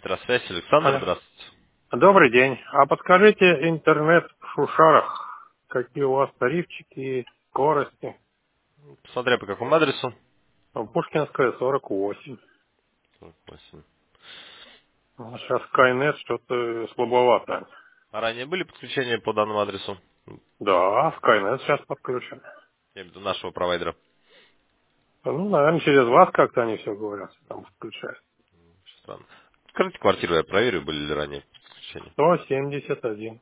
Метросвязь, Александр, Алло. здравствуйте. Добрый день. А подскажите интернет в Шушарах. Какие у вас тарифчики, скорости? Посмотря по какому адресу. Пушкинская, 48. 48. Сейчас Skynet что-то слабовато. А ранее были подключения по данному адресу? Да, Skynet сейчас подключен. Я имею в виду нашего провайдера. Ну, наверное, через вас как-то они все говорят, там подключают. Очень странно. Скажите квартиру, я проверю, были ли ранее подключения. 171.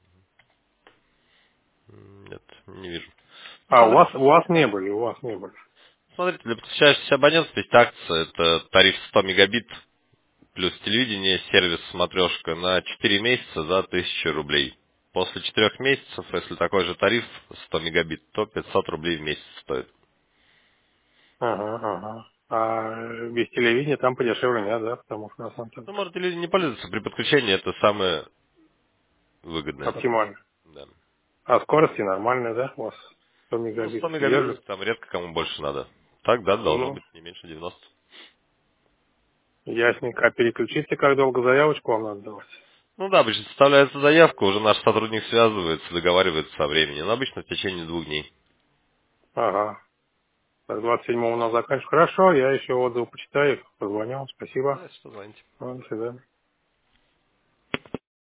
Нет, не вижу. Ну, А, у смотрите, вас, у вас не были, у вас не были. смотрите, для подключающихся абонентов есть акция, это тариф 100 мегабит плюс телевидение, сервис смотрешка на 4 месяца за 1000 рублей. После 4 месяцев, если такой же тариф 100 мегабит, то 500 рублей в месяц стоит. Ага, ага. А без телевидения там подешевле нет, да? Потому что на самом деле Ну, можете люди не пользоваться при подключении, это самое выгодное. оптимально. Да. А скорости нормальные, да, у вас? 100 Ну, мегабит 100 мегабит, держит? там редко кому больше надо. Так, да, должно Ну, быть не меньше 90. ясненько. А переключиться, как долго заявочку вам надо давать? Ну да, обычно составляется заявка, уже наш сотрудник связывается, договаривается со временем. Но обычно в течение 2 дней. Ага. Так, 27-го у нас заканчивается. Хорошо, я еще отзывы почитаю, позвоню. Спасибо. Да, что звоните. До свидания.